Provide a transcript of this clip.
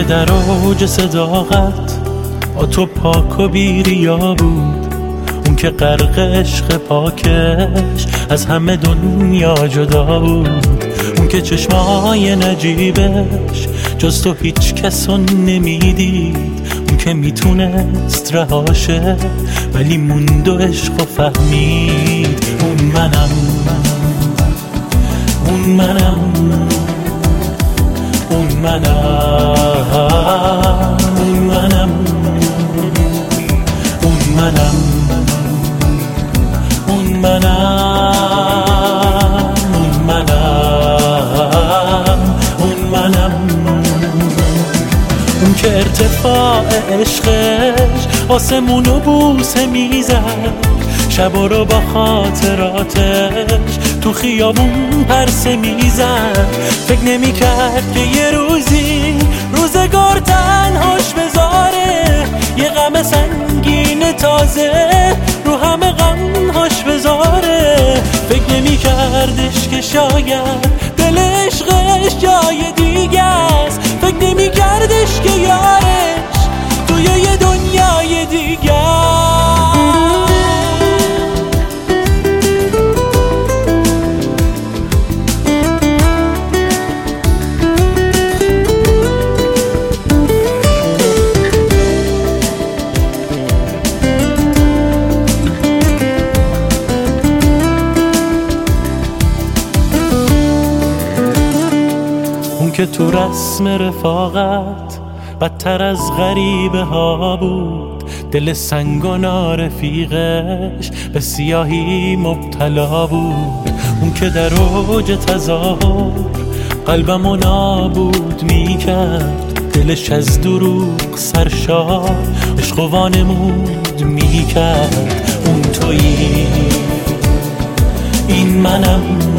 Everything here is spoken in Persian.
که در اوج صداقت با تو پاک و بی‌ریا بود، اون که غرق عشق پاکش از همه دنیا جدا بود، اون که چشمای نجیبش جز تو هیچ کسو نمیدید، اون که میتونست رهاشه ولی موند و عشق و فهمید. اون منم، اون منم، اون منم، اون منم، اون منم، اون منم، اون منم، اون منم، اون که ارتفاع عشقش آسمونو بوسه میزد، شبا رو با خاطراتش تو خیابون پرسه میزد. فکر نمی کرد که یه روزی روزگار تنهاش بذاره، یه غم سنگین تازه رو همه غمهاش بذاره. فکر نمی کردش که شاید دل عشقش جای دیگه است، فکر نمی کردش که یارش توی یه دنیای دیگه است. که تو رسم رفاقت بدتر از غریبه ها بود، دل سنگ و نارفیقش به سیاهی مبتلا بود. اون که در اوج تظاهر قلبمو نابود میکرد، دلش از دروغ سرشار عشق و وانمود میکرد. اون تویی، این منم،